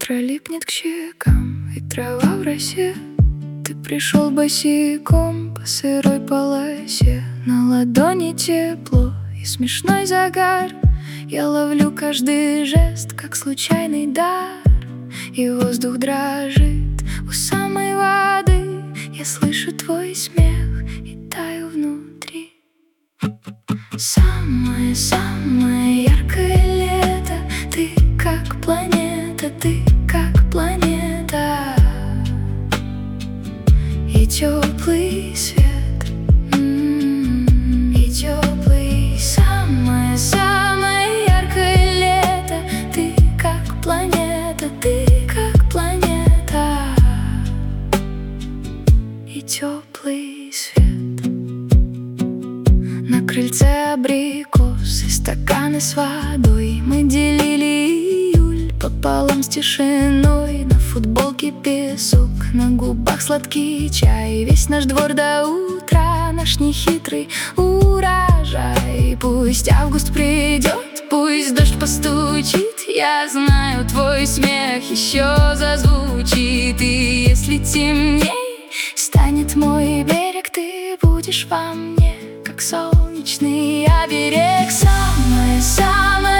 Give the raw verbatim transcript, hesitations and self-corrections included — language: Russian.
утро липнет к щекам, и трава в росе. Ты пришел босиком по сырой полосе. На ладони тепло и смешной загар. Я ловлю каждый жест, как случайный дар. И воздух дрожит у самой воды. Я слышу твой смех и таю внутри. Самое-самое яркое лето. Ты как планета, ты как планета. И теплый свет, м-м-м, и теплый. Самое-самое яркое лето. Ты как планета, ты как планета. И теплый свет. На крыльце абрикосы, стаканы с водой. Мы делили июль пополам с тишиной. На футболке песок, на губах сладкий чай. Весь наш двор до утра, наш нехитрый урожай. Пусть август придет, пусть дождь постучит. Я знаю, твой смех еще зазвучит. И если темней станет мой берег, ты будешь во мне, как солнечный оберег. Самое-самое